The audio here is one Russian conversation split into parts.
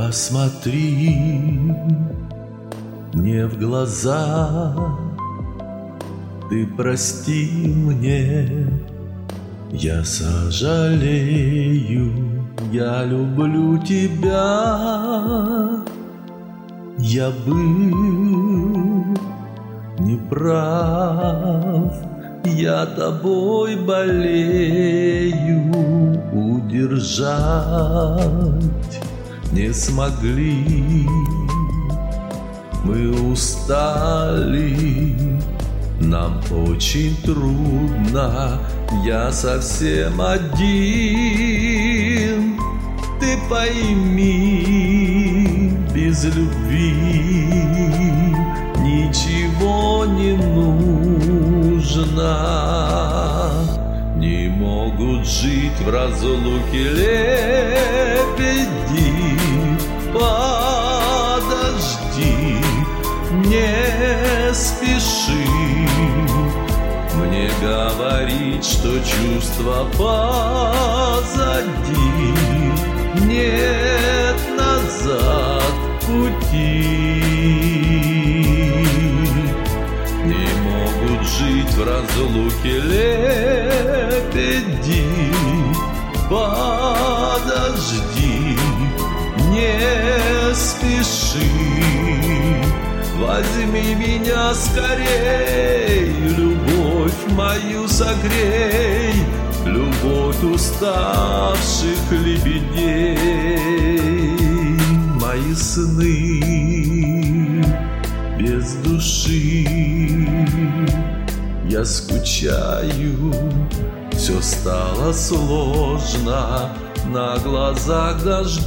Посмотри мне в глаза, ты прости мне, я сожалею, я люблю тебя. Я был неправ, я тобой болею, удержать не смогли. Мы устали, нам очень трудно, я совсем один. Ты пойми, без любви ничего не нужно. Не могут жить в разлуке лебеди. Подожди, не спеши мне говорить, что чувства позади. Нет назад пути. Не могут жить в разлуке лебеди. Подожди, не спеши, возьми меня скорей, любовь мою согрей, любовь уставших лебедей. Мои сны без души, я скучаю, все стало сложно, на глазах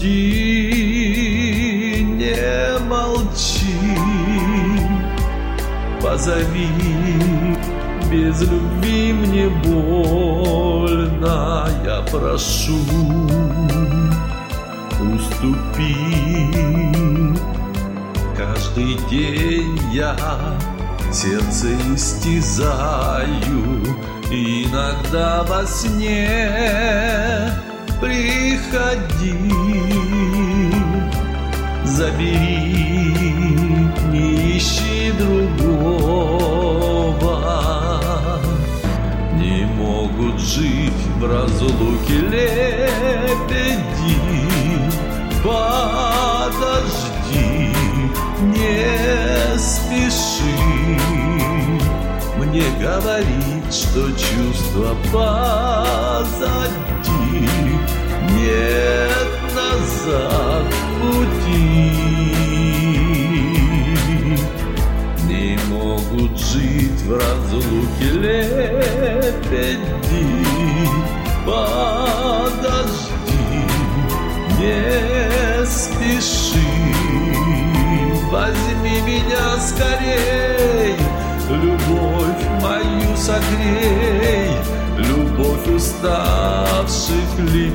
дожди. Не молчи, позови, без любви мне больно, я прошу, уступи. Каждый день я сердце истязаю, иногда во сне приходи, забери, не ищи другого. Не могут жить в разлуке лебеди. Подожди, не спеши мне говорить, что чувства позади. Нет назад пути. Не могут жить в разлуке лебеди. Подожди, не спеши, возьми меня скорей, любовь мою согрей, любовь уставших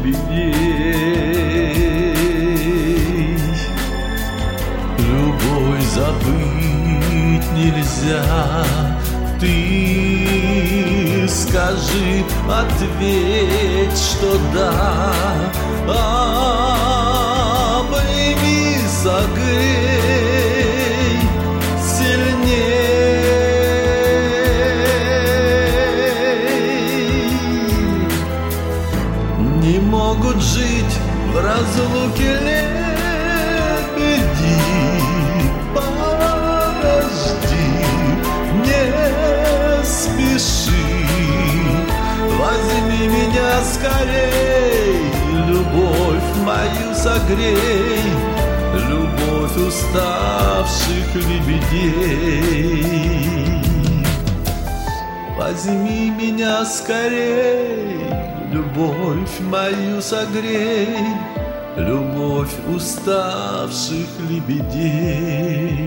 лебедей. Любовь забыть нельзя, ты скажи, ответь, что да. Обними, согрей сильней. Не могут жить в разлуке лебеди. Подожди, не спеши, возьми меня скорей, любовь мою согрей, любовь уставших лебедей. Возьми меня скорей, любовь мою согрей, любовь уставших лебедей.